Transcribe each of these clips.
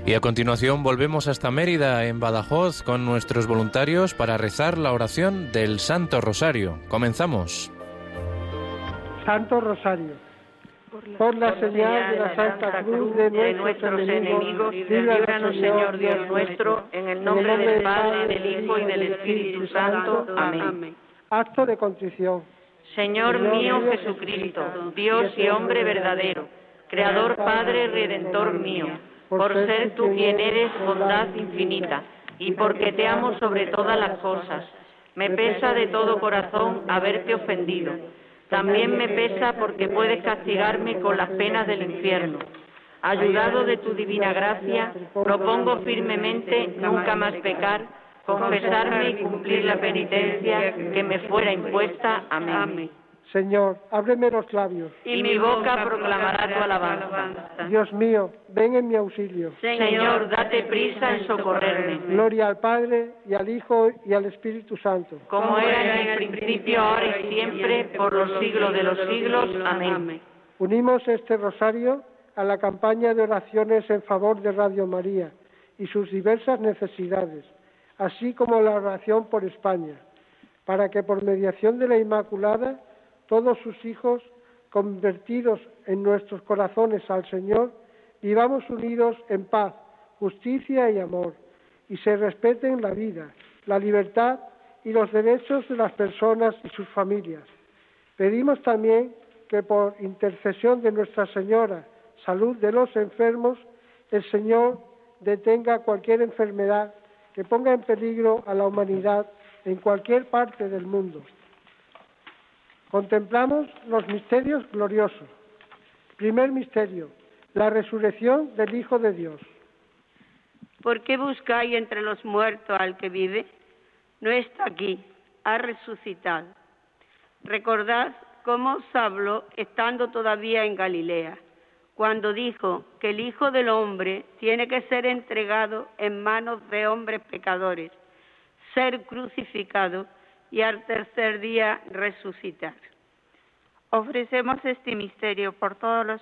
Y a continuación volvemos hasta Mérida, en Badajoz, con nuestros voluntarios para rezar la oración del Santo Rosario. Comenzamos. Santo Rosario. Por la señal de la Santa Cruz de nuestros enemigos, líbranos, Señor Dios nuestro, en el nombre del Padre, del Hijo y del Espíritu Santo. Amén. Acto de contrición. Señor mío Jesucristo, Dios y hombre verdadero, Creador, Padre, Redentor mío, por ser tú quien eres bondad infinita, y porque te amo sobre todas las cosas, me pesa de todo corazón haberte ofendido. También me pesa porque puedes castigarme con las penas del infierno. Ayudado de tu divina gracia, propongo firmemente nunca más pecar, confesarme y cumplir la penitencia que me fuera impuesta. Amén. Señor, ábreme los labios, y mi boca proclamará tu alabanza. Dios mío, ven en mi auxilio. Señor, date prisa en socorrerme. Gloria al Padre, y al Hijo, y al Espíritu Santo. Como era en el principio, ahora y siempre, por los siglos de los siglos. Amén. Unimos este rosario a la campaña de oraciones en favor de Radio María y sus diversas necesidades, así como la oración por España, para que por mediación de la Inmaculada todos sus hijos, convertidos en nuestros corazones al Señor, vivamos unidos en paz, justicia y amor, y se respeten la vida, la libertad y los derechos de las personas y sus familias. Pedimos también que por intercesión de Nuestra Señora, salud de los enfermos, el Señor detenga cualquier enfermedad que ponga en peligro a la humanidad en cualquier parte del mundo. Contemplamos los misterios gloriosos. Primer misterio, la resurrección del Hijo de Dios. ¿Por qué buscáis entre los muertos al que vive? No está aquí, ha resucitado. Recordad cómo os habló estando todavía en Galilea, cuando dijo que el Hijo del Hombre tiene que ser entregado en manos de hombres pecadores, ser crucificado y al tercer día resucitar. Ofrecemos este misterio por todas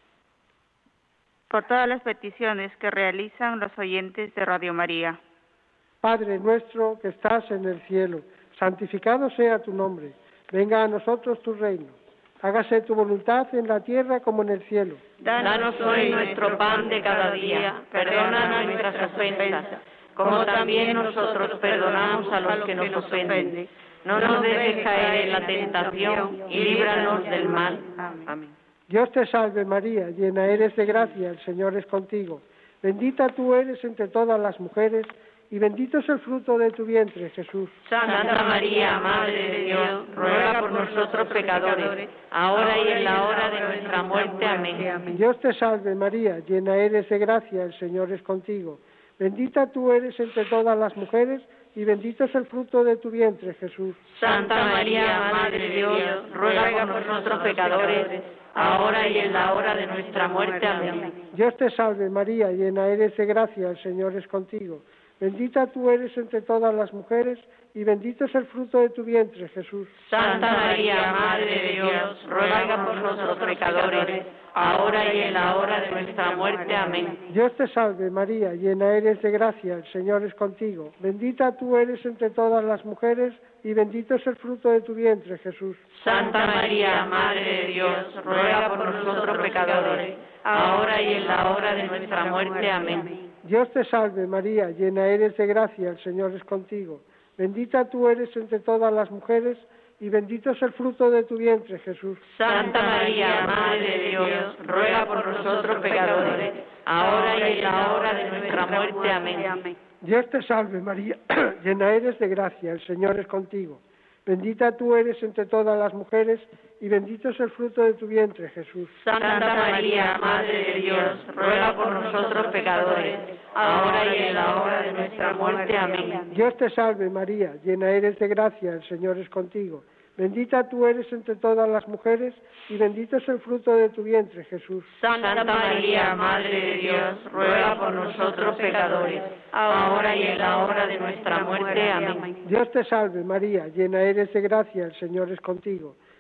las peticiones que realizan los oyentes de Radio María. Padre nuestro que estás en el cielo, santificado sea tu nombre. Venga a nosotros tu reino. Hágase tu voluntad en la tierra como en el cielo. Danos hoy nuestro pan de cada día. Perdona nuestras ofensas, como también nosotros perdonamos a los que nos ofenden. No nos dejes caer en la tentación y líbranos del mal. Amén. Dios te salve María, llena eres de gracia, el Señor es contigo. Bendita tú eres entre todas las mujeres, y bendito es el fruto de tu vientre, Jesús. Santa María, Madre de Dios, ruega por nosotros pecadores, ahora y en la hora de nuestra muerte. Amén. Dios te salve María, llena eres de gracia, el Señor es contigo. Bendita tú eres entre todas las mujeres, y bendito es el fruto de tu vientre, Jesús. Santa María, Madre de Dios, ruega por nosotros pecadores, ahora y en la hora de nuestra muerte. Amén. Dios te salve María, llena eres de gracia, el Señor es contigo. Bendita tú eres entre todas las mujeres, y bendito es el fruto de tu vientre, Jesús. Santa María, Madre de Dios, ruega por nosotros pecadores, ahora y en la hora de nuestra muerte. Amén. Dios te salve María, llena eres de gracia, el Señor es contigo. Bendita tú eres entre todas las mujeres, y bendito es el fruto de tu vientre, Jesús. Santa María, Madre de Dios, ruega por nosotros pecadores, ahora y en la hora de nuestra muerte. Amén. Dios te salve María, llena eres de gracia, el Señor es contigo. Bendita tú eres entre todas las mujeres, y bendito es el fruto de tu vientre, Jesús. Santa María, Madre de Dios, ruega por nosotros pecadores, ahora y en la hora de nuestra muerte. Amén. Dios te salve María, llena eres de gracia, el Señor es contigo. Bendita tú eres entre todas las mujeres, y bendito es el fruto de tu vientre, Jesús. Santa María, Madre de Dios, ruega por nosotros pecadores, ahora y en la hora de nuestra muerte. Amén. Dios te salve María, llena eres de gracia, el Señor es contigo. Bendita tú eres entre todas las mujeres, y bendito es el fruto de tu vientre, Jesús. Santa María, Madre de Dios, ruega por nosotros pecadores, ahora y en la hora de nuestra muerte. Amén. Dios te salve María, llena eres de gracia, el Señor es contigo.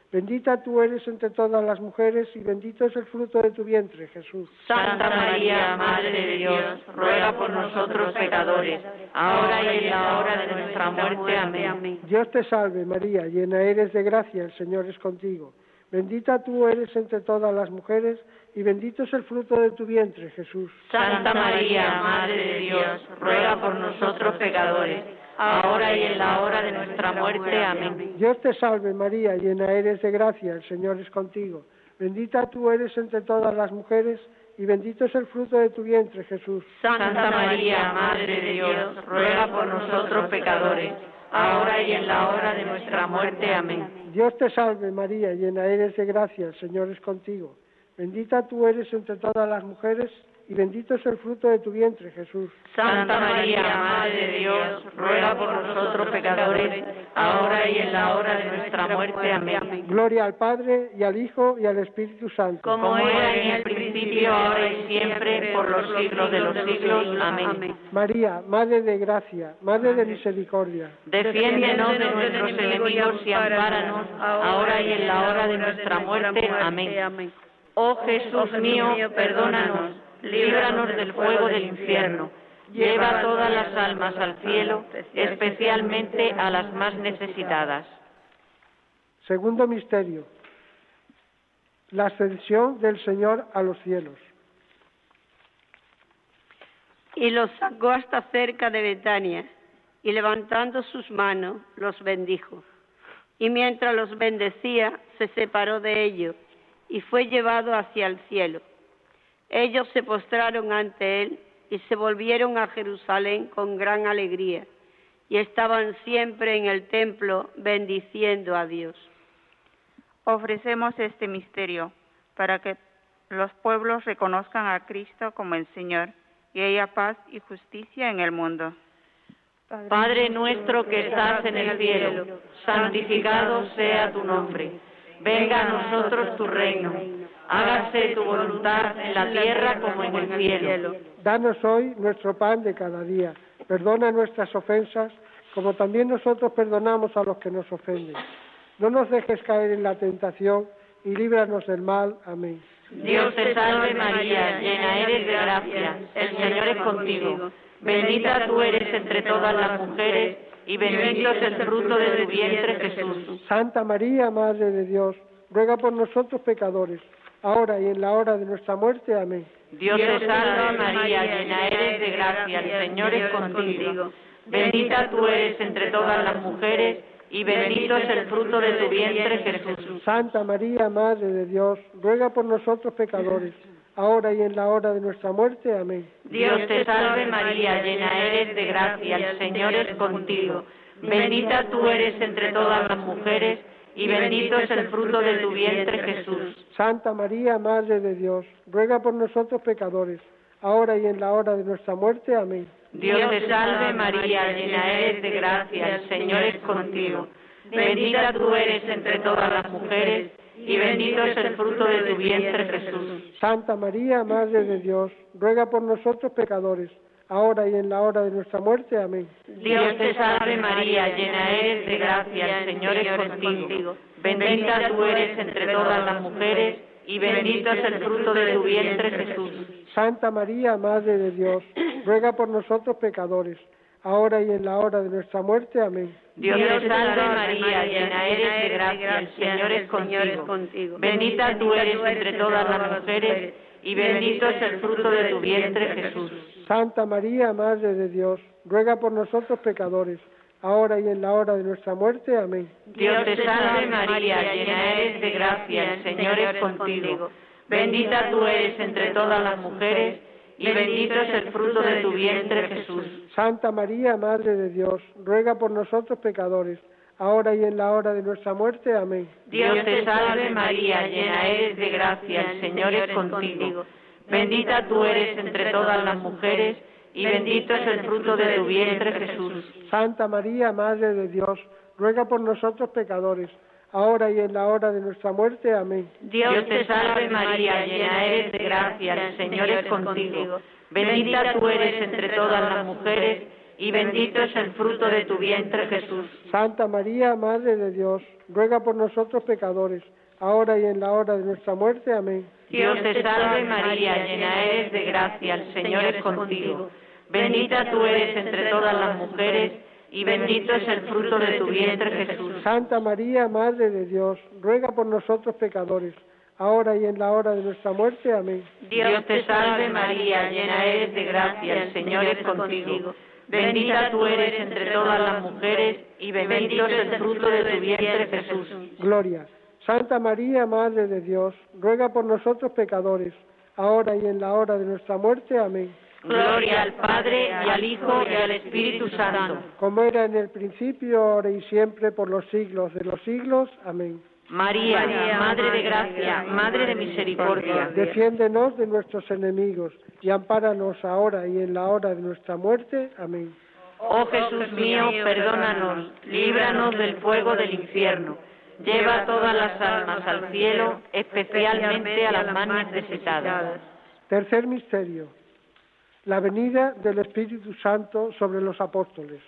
Bendita tú eres entre todas las mujeres y bendito es el fruto de tu vientre, Jesús. Santa María, Madre de Dios, ruega por nosotros pecadores, ahora y en la hora de nuestra muerte. Amén. Dios te salve, María, llena eres de gracia, el Señor es contigo. Bendita tú eres entre todas las mujeres y bendito es el fruto de tu vientre, Jesús. Santa María, Madre de Dios, ruega por nosotros pecadores, ahora y en la hora de nuestra muerte. Amén. Dios te salve, María, llena eres de gracia, el Señor es contigo. Bendita tú eres entre todas las mujeres y bendito es el fruto de tu vientre, Jesús. Santa María, Madre de Dios, ruega por nosotros pecadores, ahora y en la hora de nuestra muerte. Amén. Dios te salve, María, llena eres de gracia, el Señor es contigo. Bendita tú eres entre todas las mujeres y bendito es el fruto de tu vientre, Jesús. Santa María, Madre de Dios, ruega por nosotros pecadores, ahora y en la hora de nuestra muerte. Amén. Gloria al Padre, y al Hijo, y al Espíritu Santo. Como era en el principio, ahora y siempre, por los siglos de los siglos. Amén. María, Madre de gracia, Madre de misericordia. Defiéndenos de nuestros enemigos y ampáranos, ahora y en la hora de nuestra muerte. Amén. Oh Jesús mío, perdónanos, líbranos del fuego del infierno, lleva todas las almas al cielo, especialmente a las más necesitadas. Segundo misterio, la ascensión del Señor a los cielos. Y los sacó hasta cerca de Betania, y levantando sus manos, los bendijo. Y mientras los bendecía, se separó de ellos, y fue llevado hacia el cielo. Ellos se postraron ante él y se volvieron a Jerusalén con gran alegría y estaban siempre en el templo bendiciendo a Dios. Ofrecemos este misterio para que los pueblos reconozcan a Cristo como el Señor y haya paz y justicia en el mundo. Padre nuestro que estás en el cielo, santificado sea tu nombre. Venga a nosotros tu reino. Hágase tu voluntad en la tierra como en el cielo. Danos hoy nuestro pan de cada día. Perdona nuestras ofensas, como también nosotros perdonamos a los que nos ofenden. No nos dejes caer en la tentación y líbranos del mal. Amén. Dios te salve María, llena eres de gracia, el Señor es contigo. Bendita tú eres entre todas las mujeres y bendito es el fruto de tu vientre, Jesús. Santa María, Madre de Dios, ruega por nosotros pecadores, ahora y en la hora de nuestra muerte. Amén. Dios te salve María, llena eres de gracia, el Señor es contigo. Bendita tú eres entre todas las mujeres y bendito es el fruto de tu vientre, Jesús. Santa María, Madre de Dios, ruega por nosotros pecadores, ahora y en la hora de nuestra muerte. Amén. Dios te salve María, llena eres de gracia, el Señor es contigo. Bendita tú eres entre todas las mujeres y bendito es el fruto de tu vientre, Jesús. Santa María, Madre de Dios, ruega por nosotros pecadores, ahora y en la hora de nuestra muerte. Amén. Dios te salve María, llena eres de gracia, el Señor es contigo. Bendita tú eres entre todas las mujeres y bendito es el fruto de tu vientre, Jesús. Santa María, Madre de Dios, ruega por nosotros pecadores, ahora y en la hora de nuestra muerte. Amén. Dios te salve María, llena eres de gracia, el Señor es contigo. Bendita tú eres entre todas las mujeres y bendito es el fruto de tu vientre, Jesús. Santa María, Madre de Dios, ruega por nosotros pecadores, ahora y en la hora de nuestra muerte. Amén. Dios te salve María, llena eres de gracia, el Señor es contigo. Bendita tú eres entre todas las mujeres y bendito es el fruto de tu vientre, Jesús. Santa María, Madre de Dios, ruega por nosotros pecadores, ahora y en la hora de nuestra muerte. Amén. Dios te salve María, llena eres de gracia, el Señor es contigo. Bendita tú eres entre todas las mujeres y bendito es el fruto de tu vientre, Jesús. Santa María, Madre de Dios, ruega por nosotros pecadores, ahora y en la hora de nuestra muerte. Amén. Dios te salve María, llena eres de gracia, el Señor es contigo. Bendita tú eres entre todas las mujeres y bendito es el fruto de tu vientre, Jesús. Santa María, Madre de Dios, ruega por nosotros pecadores, ahora y en la hora de nuestra muerte. Amén. Dios te salve María, llena eres de gracia, el Señor es contigo. Bendita tú eres entre todas las mujeres y bendito es el fruto de tu vientre, Jesús. Santa María, Madre de Dios, ruega por nosotros pecadores, ahora y en la hora de nuestra muerte. Amén. Dios te salve María, llena eres de gracia, el Señor es contigo. Bendita tú eres entre todas las mujeres, y bendito es el fruto de tu vientre, Jesús. Santa María, Madre de Dios, ruega por nosotros pecadores, ahora y en la hora de nuestra muerte. Amén. Dios te salve María, llena eres de gracia, el Señor es contigo. Bendita tú eres entre todas las mujeres, y bendito es el fruto de tu vientre, Jesús. Gloria. Santa María, Madre de Dios, ruega por nosotros pecadores, ahora y en la hora de nuestra muerte. Amén. Gloria al Padre, y al Hijo, y al Espíritu Santo. Como era en el principio, ahora y siempre, por los siglos de los siglos. Amén. María, Madre de gracia, Madre de misericordia, defiéndenos de nuestros enemigos y ampáranos ahora y en la hora de nuestra muerte. Amén. Oh Jesús mío, perdónanos, líbranos del fuego del infierno, lleva todas las almas al cielo, especialmente a las más necesitadas. Tercer misterio, la venida del Espíritu Santo sobre los apóstoles.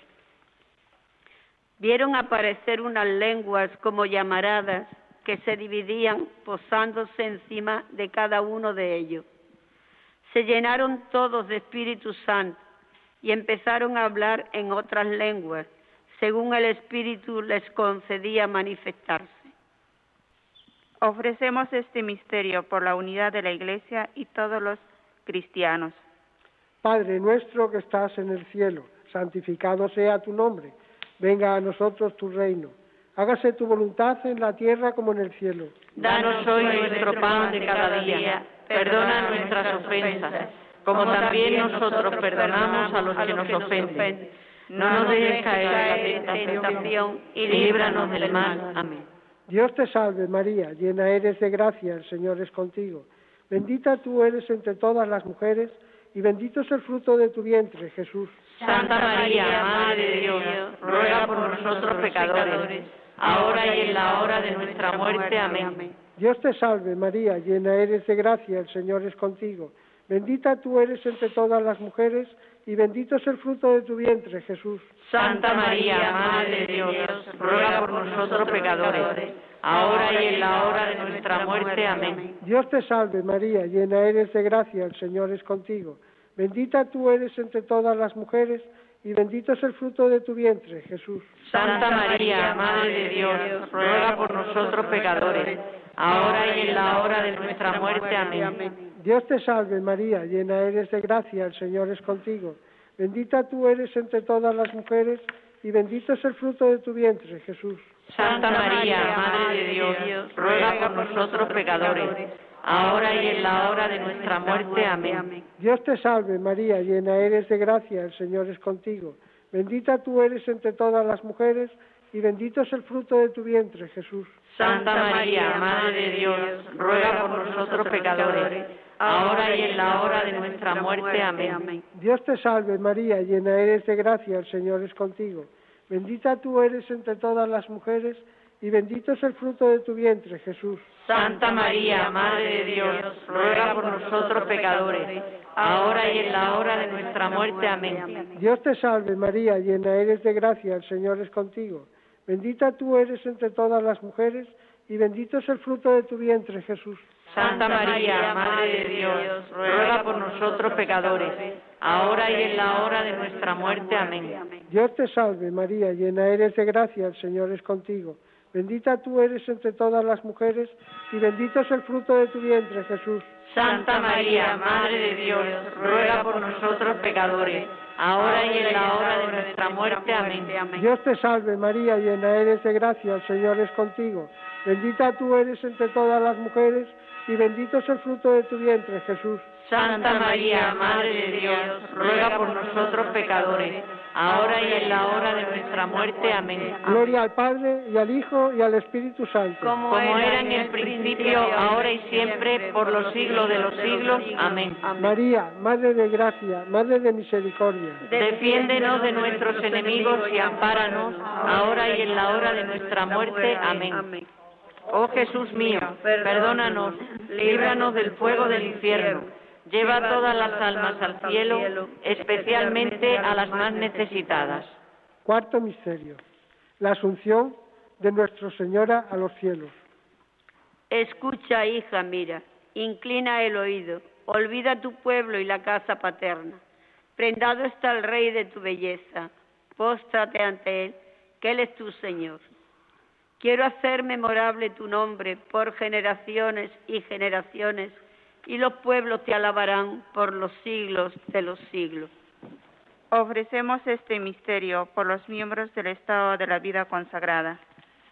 Vieron aparecer unas lenguas como llamaradas que se dividían posándose encima de cada uno de ellos. Se llenaron todos de Espíritu Santo y empezaron a hablar en otras lenguas, según el Espíritu les concedía manifestarse. Ofrecemos este misterio por la unidad de la Iglesia y todos los cristianos. Padre nuestro que estás en el cielo, santificado sea tu nombre. Venga a nosotros tu reino. Hágase tu voluntad en la tierra como en el cielo. Danos hoy nuestro pan de cada día. Perdona nuestras ofensas, como también nosotros perdonamos a los que nos ofenden. No nos dejes caer en la tentación y líbranos del mal. Amén. Dios te salve María, llena eres de gracia, el Señor es contigo. Bendita tú eres entre todas las mujeres, y bendito es el fruto de tu vientre, Jesús. Santa María, Madre de Dios, ruega por nosotros pecadores, ahora y en la hora de nuestra muerte. Amén. Dios te salve María, llena eres de gracia, el Señor es contigo. Bendita tú eres entre todas las mujeres, y bendito es el fruto de tu vientre, Jesús. Santa María, Madre de Dios, ruega por nosotros pecadores, ahora y en la hora de nuestra muerte. Amén. Dios te salve María, llena eres de gracia, el Señor es contigo. Bendita tú eres entre todas las mujeres, y bendito es el fruto de tu vientre, Jesús. Santa María, Madre de Dios, ruega por nosotros pecadores, ahora y en la hora de nuestra muerte. Amén. Dios te salve María, llena eres de gracia, el Señor es contigo. Bendita tú eres entre todas las mujeres, y bendito es el fruto de tu vientre, Jesús. Santa María, Madre de Dios, ruega por nosotros pecadores, ahora y en la hora de nuestra muerte. Amén. Dios te salve María, llena eres de gracia, el Señor es contigo. Bendita tú eres entre todas las mujeres, y bendito es el fruto de tu vientre, Jesús. Santa María, Madre de Dios, ruega por nosotros pecadores, ahora y en la hora de nuestra muerte. Amén. Dios te salve María, llena eres de gracia, el Señor es contigo. Bendita tú eres entre todas las mujeres, y bendito es el fruto de tu vientre, Jesús. Santa María, Madre de Dios, ruega por nosotros pecadores, ahora y en la hora de nuestra muerte. Amén. Dios te salve María, llena eres de gracia, el Señor es contigo. Bendita tú eres entre todas las mujeres, y bendito es el fruto de tu vientre, Jesús. Santa María, Madre de Dios, ruega por nosotros pecadores, ahora y en la hora de nuestra muerte. Amén. Dios te salve María, llena eres de gracia, el Señor es contigo. Bendita tú eres entre todas las mujeres, y bendito es el fruto de tu vientre, Jesús. Santa María, Madre de Dios, ruega por nosotros pecadores, ahora y en la hora de nuestra muerte. Amén. Dios te salve María, llena eres de gracia, el Señor es contigo. Bendita tú eres entre todas las mujeres, y bendito es el fruto de tu vientre, Jesús. Santa María, Madre de Dios, ruega por nosotros pecadores, ahora y en la hora de nuestra muerte. Amén. Gloria al Padre, y al Hijo, y al Espíritu Santo. Como era en el principio, ahora y siempre, por los siglos de los siglos. Amén. María, Madre de gracia, Madre de misericordia. Defiéndenos de nuestros enemigos y ampáranos, ahora y en la hora de nuestra muerte. Amén. Oh Jesús mío, perdónanos, líbranos del fuego del infierno, Lleva todas las almas al cielo, especialmente a las más necesitadas. Cuarto misterio, la asunción de Nuestra Señora a los cielos. Escucha, hija, mira, inclina el oído, olvida tu pueblo y la casa paterna. Prendado está el Rey de tu belleza, póstrate ante Él, que Él es tu Señor. Quiero hacer memorable tu nombre por generaciones y generaciones, y los pueblos te alabarán por los siglos de los siglos. Ofrecemos este misterio por los miembros del estado de la vida consagrada.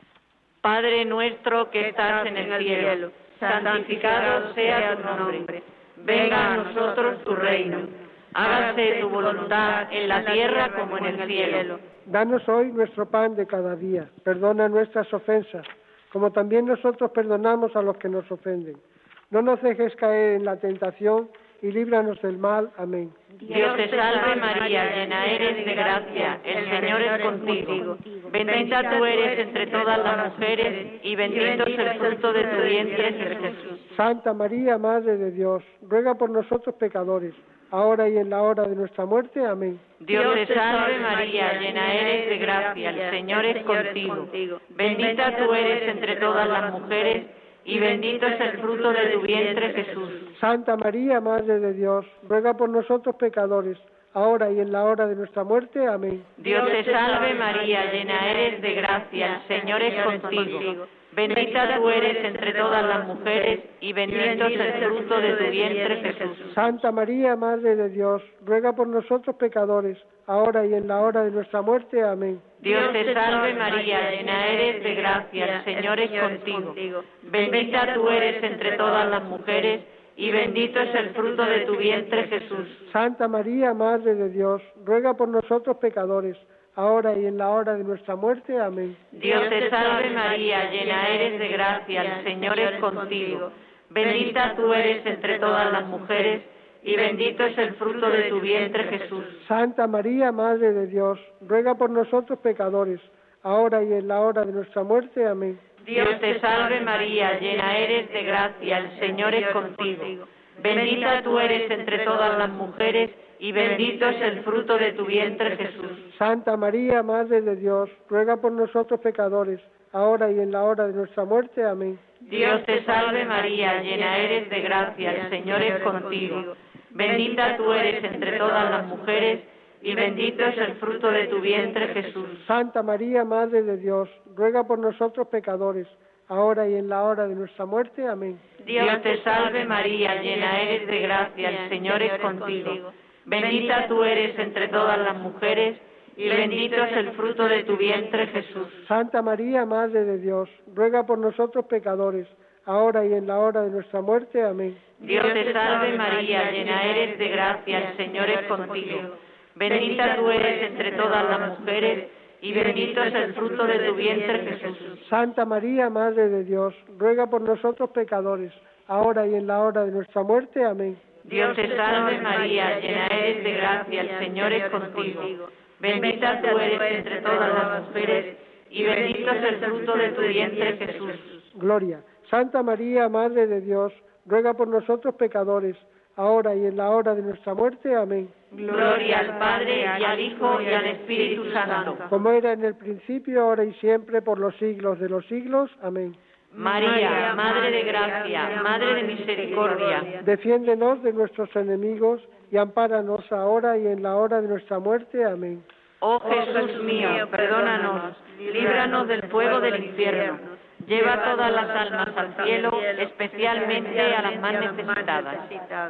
Padre nuestro que estás en el cielo, santificado sea tu nombre. Venga a nosotros tu reino. Hágase tu voluntad en la tierra como en el cielo. Danos hoy nuestro pan de cada día. Perdona nuestras ofensas, como también nosotros perdonamos a los que nos ofenden. No nos dejes caer en la tentación y líbranos del mal. Amén. Dios te salve María, llena eres de gracia, el Señor es contigo. Bendita tú eres entre todas las mujeres y bendito es el fruto de tu vientre, Jesús. Santa María, Madre de Dios, ruega por nosotros pecadores, ahora y en la hora de nuestra muerte. Amén. Dios te salve María, llena eres de gracia, el Señor es contigo. Bendita tú eres entre todas las mujeres y bendito es el fruto de tu vientre, Jesús. Santa María, Madre de Dios, ruega por nosotros pecadores, ahora y en la hora de nuestra muerte. Amén. Dios te salve María, llena eres de gracia, el Señor es contigo. Bendita tú eres entre todas las mujeres y bendito es el fruto de tu vientre, Jesús. Santa María, Madre de Dios, ruega por nosotros pecadores, ahora y en la hora de nuestra muerte. Amén. Dios te salve María, llena eres de gracia, el Señor es contigo. Bendita tú eres entre todas las mujeres y bendito es el fruto de tu vientre, Jesús. Santa María, Madre de Dios, ruega por nosotros pecadores, ahora y en la hora de nuestra muerte. Amén. Dios te salve María, llena eres de gracia, el Señor es contigo. Bendita tú eres entre todas las mujeres y bendito es el fruto de tu vientre, Jesús. Santa María, Madre de Dios, ruega por nosotros pecadores, ahora y en la hora de nuestra muerte. Amén. Dios te salve María, llena eres de gracia, el Señor es contigo. Bendita tú eres entre todas las mujeres y bendito es el fruto de tu vientre, Jesús. Santa María, Madre de Dios, ruega por nosotros pecadores, ahora y en la hora de nuestra muerte. Amén. Dios te salve María, llena eres de gracia, el Señor es contigo. Bendita tú eres entre todas las mujeres y bendito es el fruto de tu vientre, Jesús. Santa María, Madre de Dios, ruega por nosotros pecadores, ahora y en la hora de nuestra muerte. Amén. Dios te salve María, llena eres de gracia, el Señor es contigo. Bendita tú eres entre todas las mujeres y bendito es el fruto de tu vientre, Jesús. Santa María, Madre de Dios, ruega por nosotros pecadores, ahora y en la hora de nuestra muerte. Amén. Dios te salve María, llena eres de gracia, el Señor es contigo. Bendita tú eres entre todas las mujeres y bendito es el fruto de tu vientre, Jesús. Santa María, Madre de Dios, ruega por nosotros pecadores, ahora y en la hora de nuestra muerte. Amén. Dios te salve María, llena eres de gracia, el Señor es contigo. Bendita tú eres entre todas las mujeres y bendito es el fruto de tu vientre, Jesús. Gloria. Santa María, Madre de Dios, ruega por nosotros pecadores, ahora y en la hora de nuestra muerte. Amén. Gloria al Padre, y al Hijo, y al Espíritu Santo. Como era en el principio, ahora y siempre, por los siglos de los siglos. Amén. María, Madre de gracia, Madre de misericordia, defiéndenos de nuestros enemigos y ampáranos ahora y en la hora de nuestra muerte. Amén. Oh Jesús mío, perdónanos, líbranos del fuego del infierno, lleva todas las almas al cielo, especialmente a las más necesitadas.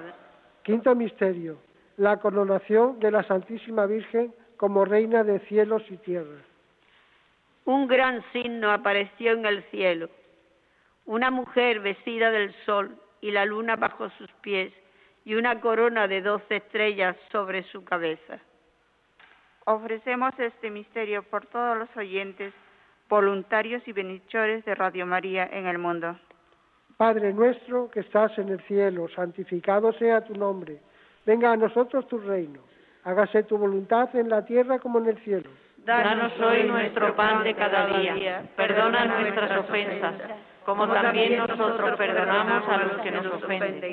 Quinto misterio, la coronación de la Santísima Virgen como Reina de cielos y tierra. Un gran signo apareció en el cielo, una mujer vestida del sol y la luna bajo sus pies y una corona de 12 estrellas sobre su cabeza. Ofrecemos este misterio por todos los oyentes, voluntarios y benhechores de Radio María en el mundo. Padre nuestro que estás en el cielo, santificado sea tu nombre. Venga a nosotros tu reino. Hágase tu voluntad en la tierra como en el cielo. Danos hoy nuestro pan de cada día. Perdona nuestras ofensas, como también nosotros perdonamos a los que nos ofenden.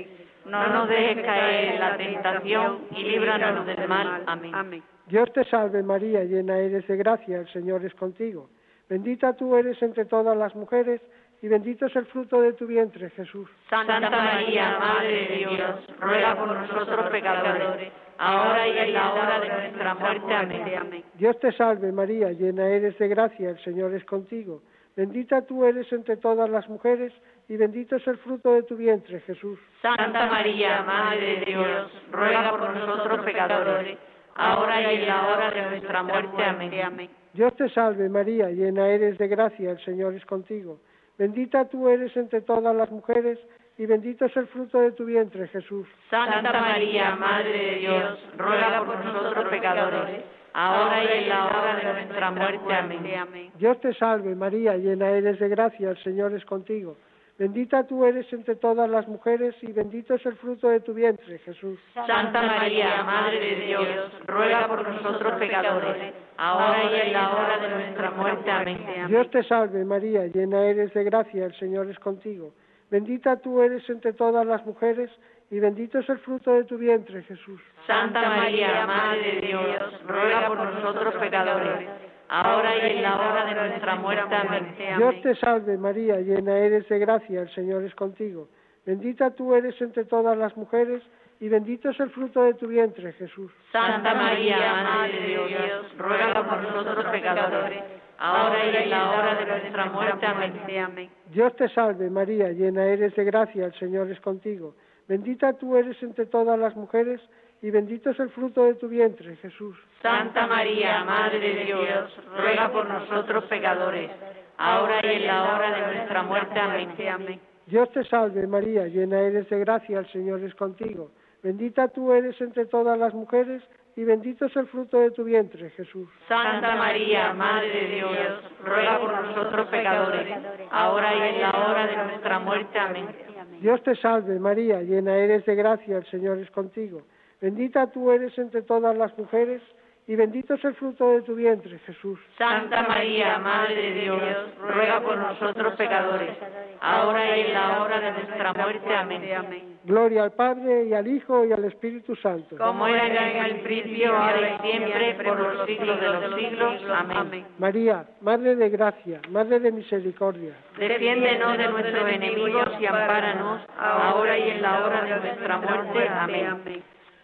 No nos dejes caer en la tentación y líbranos del mal. Amén. Dios te salve María, llena eres de gracia, el Señor es contigo. Bendita tú eres entre todas las mujeres y bendito es el fruto de tu vientre, Jesús. Santa María, Madre de Dios, ruega por nosotros pecadores, ahora y en la hora de nuestra muerte. Amén. Dios te salve María, llena eres de gracia, el Señor es contigo. Bendita tú eres entre todas las mujeres y bendito es el fruto de tu vientre, Jesús. Santa María, Madre de Dios, ruega por nosotros pecadores, ahora y en la hora de nuestra muerte. Amén. Dios te salve María, llena eres de gracia, el Señor es contigo. Bendita tú eres entre todas las mujeres y bendito es el fruto de tu vientre, Jesús. Santa María, Madre de Dios, ruega por nosotros pecadores, ahora y en la hora de nuestra muerte. Amén. Dios te salve María, llena eres de gracia, el Señor es contigo. Bendita tú eres entre todas las mujeres y bendito es el fruto de tu vientre, Jesús. Santa María, Madre de Dios, ruega por nosotros pecadores, ahora y en la hora de nuestra muerte. Amén. Dios te salve María, llena eres de gracia, el Señor es contigo. Bendita tú eres entre todas las mujeres y bendito es el fruto de tu vientre, Jesús. Santa María, Madre de Dios, ruega por nosotros pecadores, ahora y en la hora de nuestra muerte. Amén. Dios te salve María, llena eres de gracia, el Señor es contigo. Bendita tú eres entre todas las mujeres y bendito es el fruto de tu vientre, Jesús. Santa María, Madre de Dios, ruega por nosotros pecadores, ahora y en la hora de nuestra muerte. Amén. Dios te salve María, llena eres de gracia, el Señor es contigo. Bendita tú eres entre todas las mujeres y bendito es el fruto de tu vientre, Jesús. Santa María, Madre de Dios, ruega por nosotros pecadores, ahora y en la hora de nuestra muerte. Amén. Dios te salve María, llena eres de gracia, el Señor es contigo. Bendita tú eres entre todas las mujeres y bendito es el fruto de tu vientre, Jesús. Santa María, Madre de Dios, ruega por nosotros pecadores, ahora y en la hora de nuestra muerte. Amén. Dios te salve María, llena eres de gracia, el Señor es contigo. Bendita tú eres entre todas las mujeres y bendito es el fruto de tu vientre, Jesús. Santa María, Madre de Dios, ruega por nosotros pecadores, ahora y en la hora de nuestra muerte. Amén. Gloria al Padre y al Hijo y al Espíritu Santo. Como era en el principio, ahora y siempre, por los siglos de los siglos. Amén. María, Madre de gracia, Madre de misericordia. Defiéndenos de nuestros enemigos y ampáranos, ahora y en la hora de nuestra muerte. Amén.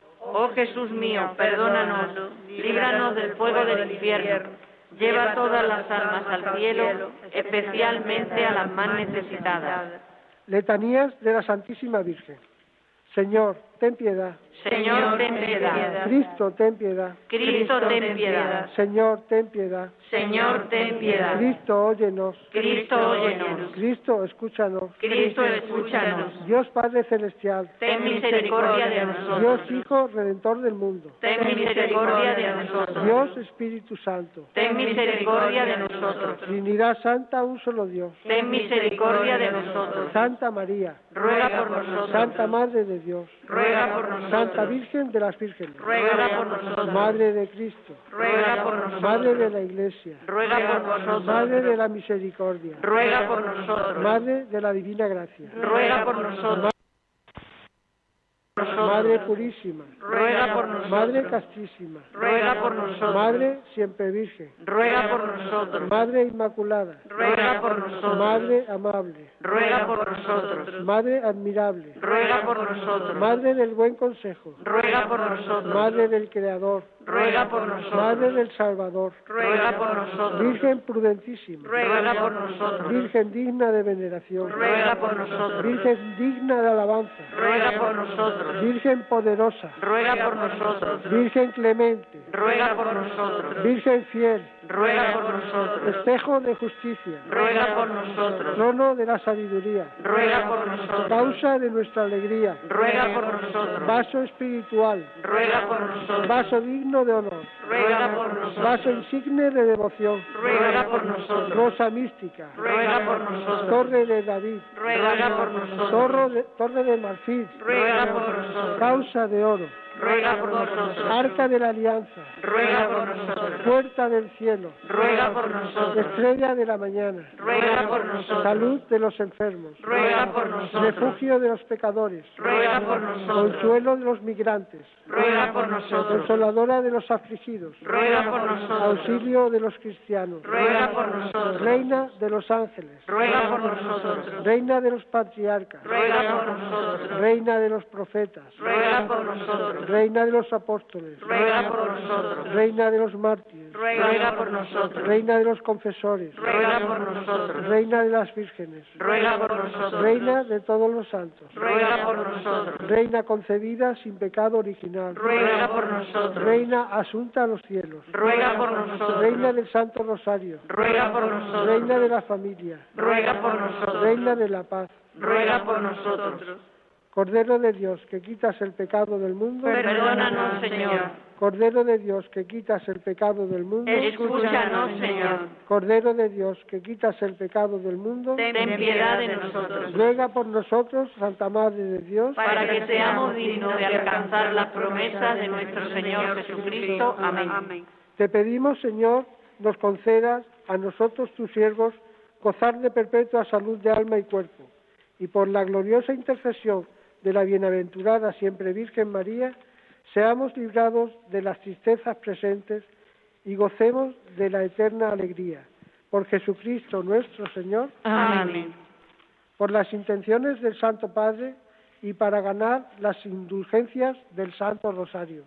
Oh Jesús mío, perdónanos, líbranos del fuego del infierno, lleva todas las almas al cielo, especialmente a las más necesitadas. Letanías de la Santísima Virgen. Señor, ten piedad. Señor, ten piedad. Cristo, ten piedad. Cristo, ten piedad. Señor, ten piedad. Señor, ten piedad. Cristo, óyenos. Cristo, óyenos. Cristo, escúchanos. Cristo, escúchanos. Dios Padre Celestial. Ten misericordia de nosotros. Dios Hijo, Redentor del mundo. Ten misericordia de nosotros. Dios Espíritu Santo. Ten misericordia de nosotros. Trinidad Santa, un solo Dios. Ten misericordia de nosotros. Santa María. Ruega por nosotros. Santa Madre de Dios. Ruega por nosotros. Santa Virgen de las Vírgenes. Ruega por nosotros. Madre de Cristo. Ruega por nosotros. Madre de la Iglesia. Ruega por nosotros. Madre de la Misericordia. Ruega por nosotros. Madre de la Divina Gracia. Ruega por nosotros. Madre purísima. Ruega por nosotros. Madre castísima. Ruega por nosotros. Madre siempre virgen. Ruega por nosotros. Madre inmaculada. Ruega por nosotros. Madre amable. Ruega por nosotros. Madre admirable. Ruega por nosotros. Madre del buen consejo. Ruega por nosotros. Madre del Creador. Ruega por nosotros. Madre del Salvador. Ruega por nosotros. Virgen prudentísima. Ruega por nosotros. Virgen digna de veneración. Ruega por nosotros. Virgen digna de alabanza. Ruega por nosotros. Virgen poderosa. Ruega por nosotros. Virgen clemente. Ruega por nosotros. Virgen fiel. Ruega por nosotros. Espejo de justicia. Ruega por nosotros. Trono de la sabiduría. Ruega por nosotros. Causa de nuestra alegría. Ruega por nosotros. Vaso espiritual. Ruega por nosotros. Vaso digno de honor. Ruega por nosotros. Vaso insigne de devoción. Ruega por nosotros. Rosa mística. Ruega por nosotros. Torre de David. Ruega por nosotros. Torre de marfil. Ruega por nosotros. Causa de oro. ruega por nosotros. Arca de la Alianza, Ruega por nosotros. puerta del cielo, Ruega por nosotros. estrella de la mañana, Ruega por nosotros. salud de los enfermos, Ruega por nosotros. refugio de los pecadores, Ruega por nosotros. consuelo de los migrantes, Ruega por nosotros. consoladora de los afligidos, Ruega por nosotros. auxilio de los cristianos, Ruega por nosotros. reina de los ángeles, Ruega por nosotros. reina de los patriarcas, Ruega por nosotros. reina de los profetas, Ruega por nosotros. reina de los apóstoles, Ruega por nosotros. reina de los mártires, Ruega por nosotros. reina de los confesores, Ruega por nosotros. reina de las vírgenes, Ruega por nosotros. reina de todos los santos, Ruega por nosotros. reina concebida sin pecado original, Ruega por nosotros. reina asunta a los cielos, Ruega por nosotros. reina del Santo Rosario, Ruega por nosotros. reina de la familia, Ruega por nosotros. reina de la paz, Ruega por nosotros. Cordero de Dios que quitas el pecado del mundo, Perdónanos, Señor. Cordero de Dios que quitas el pecado del mundo, Escúchanos, Señor. Cordero de Dios que quitas el pecado del mundo, Ten piedad de nosotros, ruega por nosotros, Santa Madre de Dios, para que seamos dignos de alcanzar las promesas de nuestro Señor Jesucristo. Amén. Te pedimos, Señor, nos concedas a nosotros, tus siervos, gozar de perpetua salud de alma y cuerpo, y por la gloriosa intercesión de la bienaventurada siempre Virgen María, seamos librados de las tristezas presentes y gocemos de la eterna alegría. Por Jesucristo nuestro Señor, Amén. por las intenciones del Santo Padre y para ganar las indulgencias del Santo Rosario.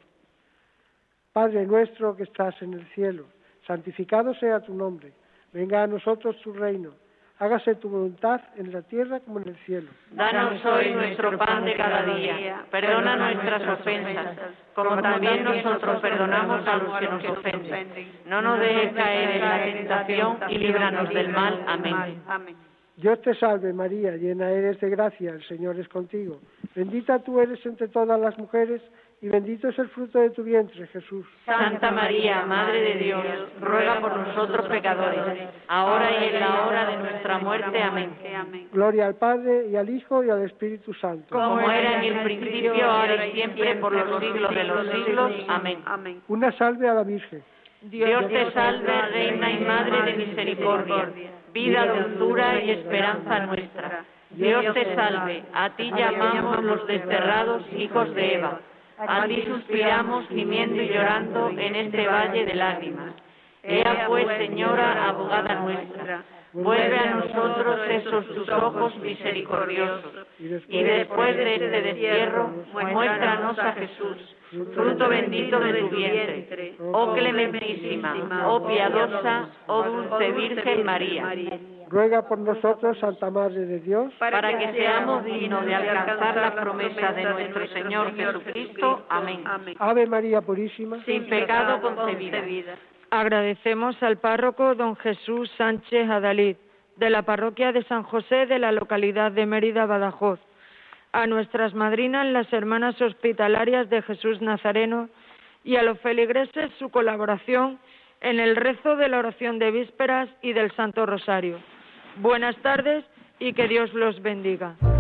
Padre nuestro que estás en el cielo, santificado sea tu nombre. Venga a nosotros tu reino. Hágase tu voluntad en la tierra como en el cielo. Danos hoy nuestro pan de cada día. Perdona nuestras ofensas, como también nosotros perdonamos a los que nos ofenden. No nos dejes caer en la tentación y líbranos del mal. Amén. Dios te salve María, llena eres de gracia, el Señor es contigo. Bendita tú eres entre todas las mujeres y bendito es el fruto de tu vientre, Jesús. Santa María, Madre de Dios, ruega por nosotros pecadores, ahora y en la hora de nuestra muerte. Amén. Gloria al Padre, y al Hijo, y al Espíritu Santo. Como era en el principio, ahora y siempre, por los siglos de los siglos. Amén. Una salve a la Virgen. Dios te salve, Reina y Madre de misericordia, vida, dulzura y esperanza nuestra. Dios te salve, a ti llamamos los desterrados hijos de Eva. A ti suspiramos gimiendo y llorando en este valle de lágrimas. Ea pues, Señora, abogada nuestra, vuelve a nosotros esos tus ojos misericordiosos, y después de este destierro, muéstranos a Jesús, fruto bendito de tu vientre. Oh clementísima, oh piadosa, oh dulce Virgen María, Ruega por nosotros, Santa Madre de Dios, para que seamos dignos de alcanzar la promesa de nuestro Señor Jesucristo. Amén. Ave María Purísima, Sin pecado concebida. Agradecemos al párroco don Jesús Sánchez Adalid, de la parroquia de San José de la localidad de Mérida, Badajoz, a nuestras madrinas, las hermanas hospitalarias de Jesús Nazareno, y a los feligreses su colaboración en el rezo de la oración de vísperas y del Santo Rosario. Buenas tardes y que Dios los bendiga.